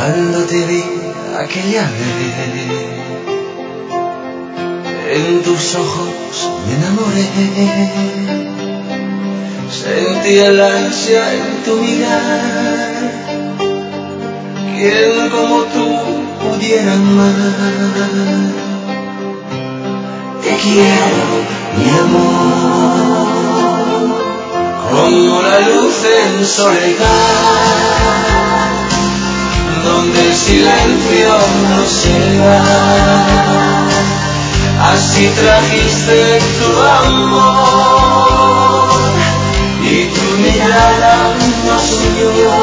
Cuando te vi aquella vez, en tus ojos me enamoré. Sentí el ansia en tu mirar. ¿Quién como tú pudiera amar? Te quiero, mi amor, como la luz en soledad, donde el silencio no se va. Así trajiste tu amor y tu mirada nos unió,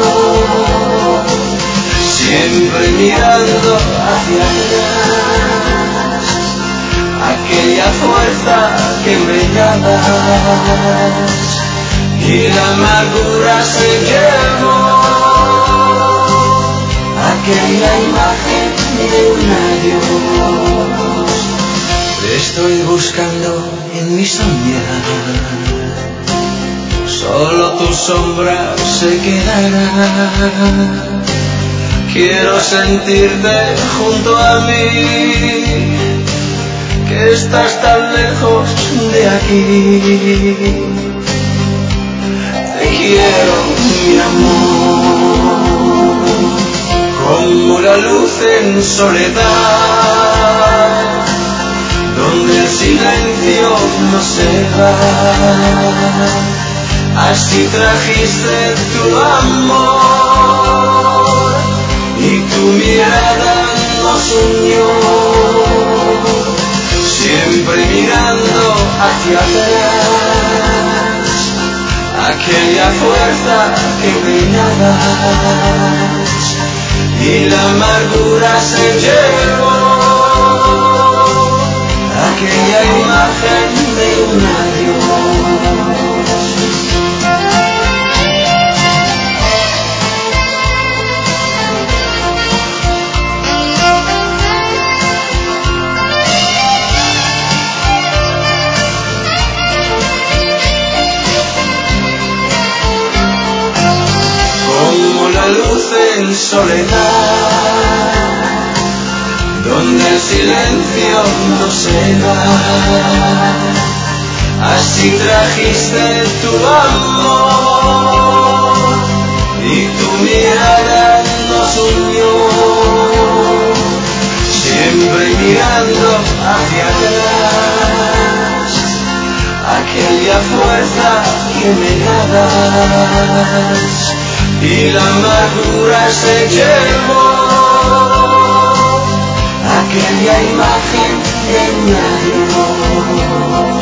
siempre mirando hacia atrás, aquella fuerza que me dabas, y la amargura se llevó aquella imagen de un adiós. Te estoy buscando en mi soñar, solo tu sombra se quedará. Quiero sentirte junto a mí, que estás tan lejos de aquí. Te quiero, mi amor, como la luz en soledad, donde el silencio no se va. Así trajiste tu amor y tu mirada nos unió, siempre mirando hacia atrás, aquella fuerza que me dabas, y la amargura se llevó aquella imagen de un adiós. Como la luz en soledad, donde el silencio no se va. Así trajiste tu amor y tu mirada nos unió, siempre mirando hacia atrás, aquella fuerza que me dabas, y la amargura se llevó aquella imagen de un adiós.